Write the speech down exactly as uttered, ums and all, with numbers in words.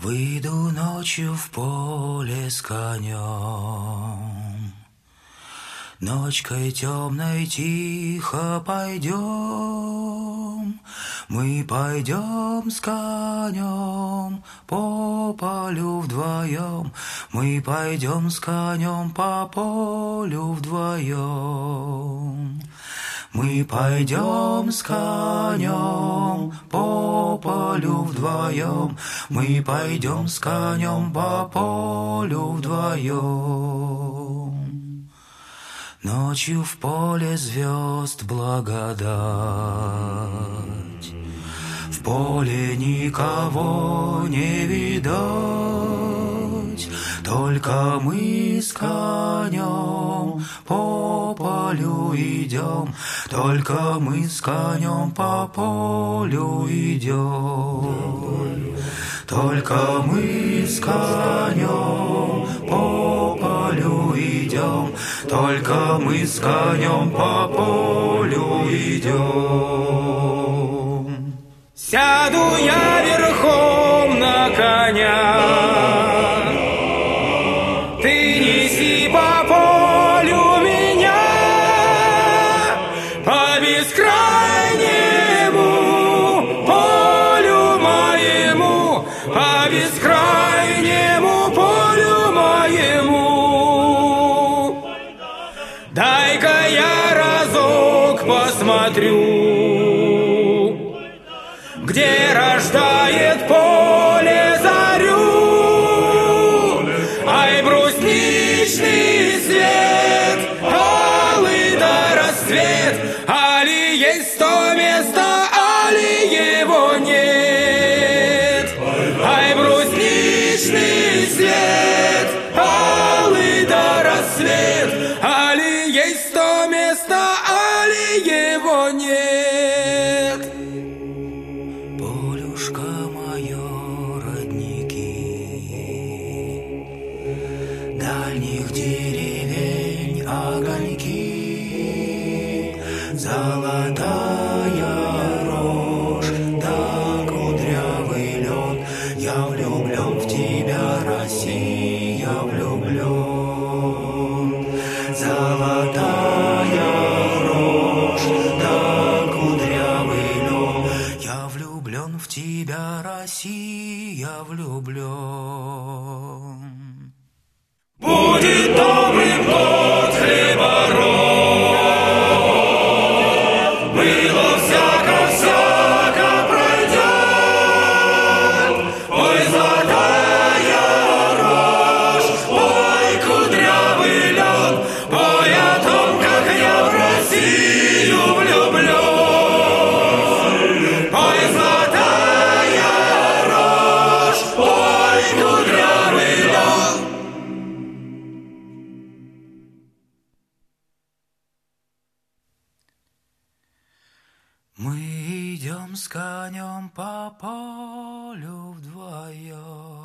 Выйду ночью в поле с конем, ночкой темной тихо пойдем. Мы пойдем с конем по полю вдвоем, мы пойдем с конем по полю вдвоем. Мы пойдем с конем по полю вдвоем, мы пойдем с конем по полю вдвоем. Ночью в поле звезд благодать, в поле никого не видать, только мы с конем по полю идем, только мы с конем по полю идем, только мы с конем по полю идем, только мы с конем по полю идем. Сяду я верхом на коня, ты неси по полю меня, по бескрайнему полю моему, по бескрайнему полю моему. Дай-ка я разок посмотрю, где рождает поле зарю. Ай, брусничный свет, алый да рассвет, али есть то место, али его нет. Ай, брусничный свет, алый да рассвет, али есть то место, али его нет. Полюшка мое, родники, дальних деревень огоньки, золотая рожь да кудрявый лен. Я влюблен в тебя, Россия, влюблен. Золотая рожь да кудрявый лен. Я влюблен в тебя, Россия, влюблен. Будет добрым год хлебород, было всяко-всяко пройдет. Ой, золотая рожь, ой, кудрявый лен, ой, о том, как я в Россию влюблен. Ой, золотая рожь, ой, кудрявый лен. Мы идем с конем по полю вдвоем.